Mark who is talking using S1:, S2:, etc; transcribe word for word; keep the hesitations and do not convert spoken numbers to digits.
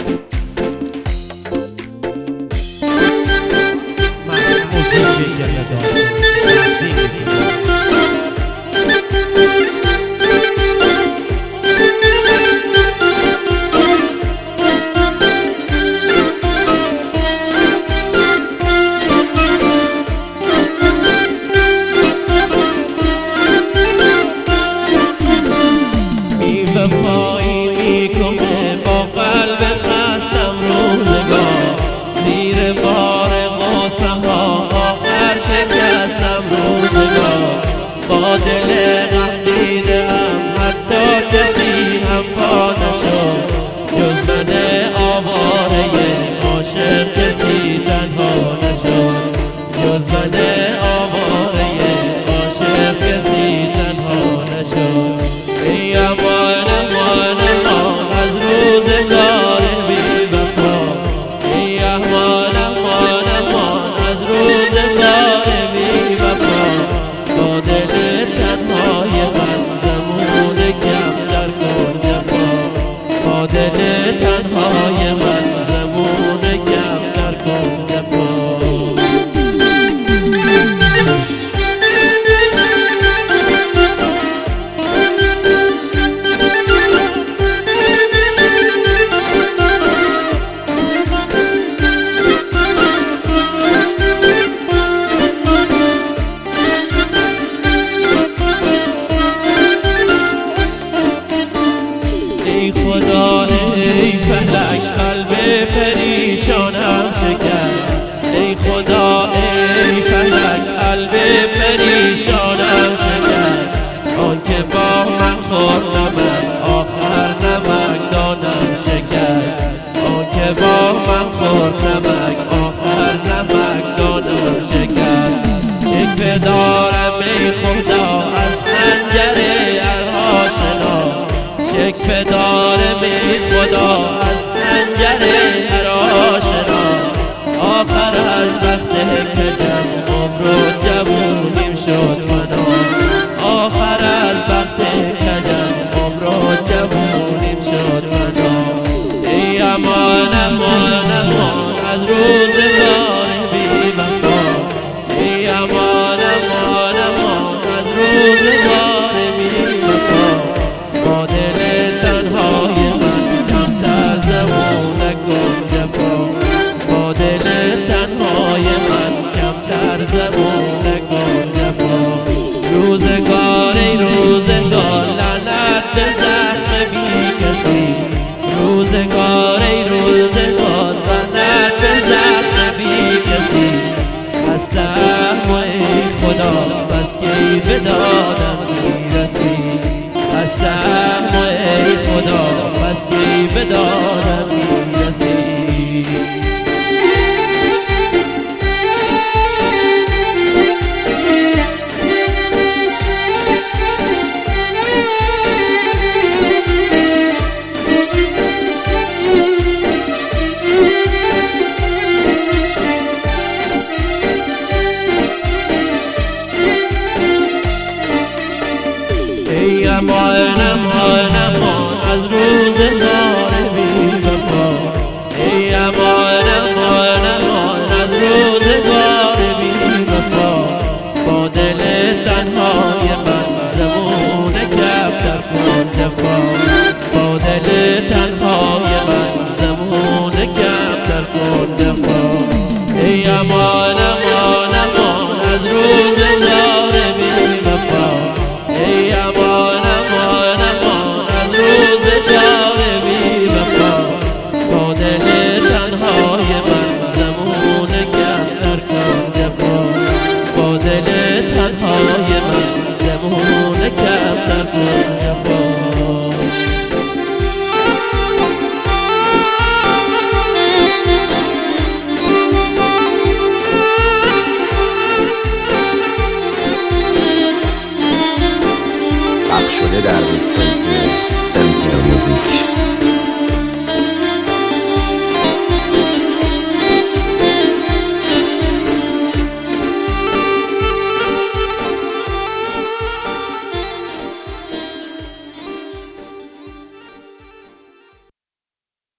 S1: با دل غم دیدم حتی کسی هم پا نشد جز من آواره عاشق، کسی تنها نشد جز من آواره عاشق، کسی تنها نشد. ای امان امان امان از روزگار بی وفا، ای امان امان امان از روزگار بی وفا. با دل تنهای من زمون کم در کن جفا، با دل تنهای من زمون کم در کن جفا. ای خدا ای فلک قلب پریشانم شکست، ای خدا ای فلک قلب پریشانم شکست. آنکه با من خورد نمک آخر نمک دانم شکست، آنکه با من خورد نمک آخر نمک دانم شکست. یک بدارم ای خدا از خنجر ارهاشنا، یک فدارم ای خدا از خنجر ارهاشنا. آخر از وقت کجم عمر و جوونیم شد فنا، آخر از وقت کجم عمر و جوونیم شد فنا. ای امان امان امان از روزگار بی وفا، ای امان امان امان از روزگار بی وفا. با دل تنهای من کمتر زمون نکن جفا، با دل تنهای من کمتر زمون نکن جفا. روزگار ای روزگار لعنت به زخم بی کسی، روزگار ای روزگار لعنت به زخم بی کسی. هستم و ای خدا بس کی به دادم میرسی، هستم و ای خدا بس کی به دادم